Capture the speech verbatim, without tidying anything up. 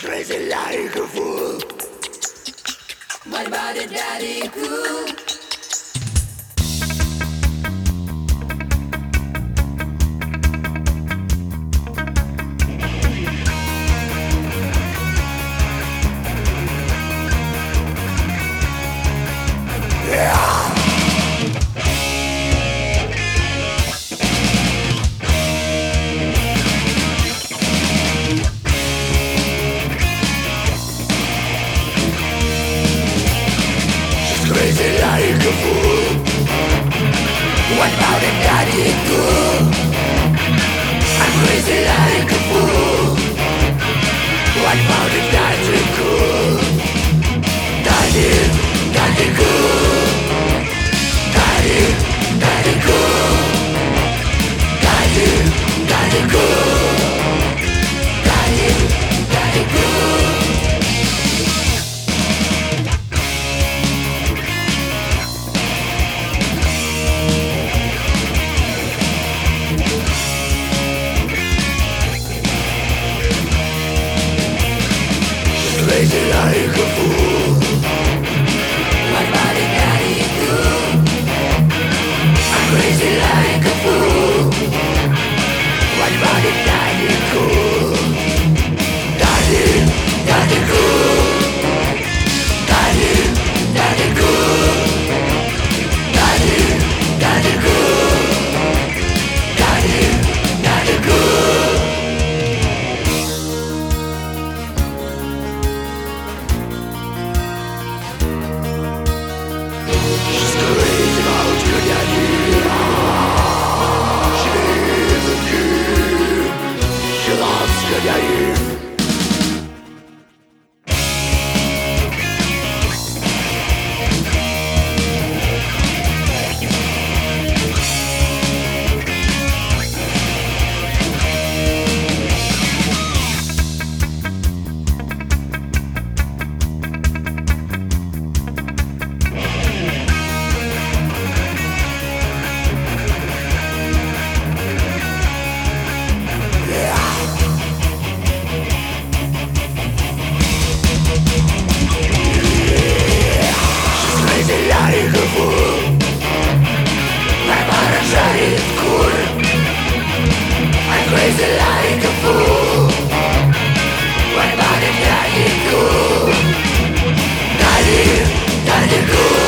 crazy like a fool. What about it, daddy cool? Crazy like a fool. What about it, daddy cool? I'm crazy like a fool. What about it, daddy cool? Daddy, daddy cool. Daddy, daddy cool. Daddy, daddy cool. Daddy, daddy cool. Crazy like a fool. What about it, daddy cool? I'm crazy like a fool. What about it, daddy cool? Daddy, daddy cool. Daddy, daddy cool. Daddy, daddy cool. Daddy, daddy cool. She's crazy about your daddy. She lives with you. She loves your daddy. Crazy like a fool. My mother said it's cool. I'm crazy like a fool. What about it, daddy cool? Daddy, daddy cool.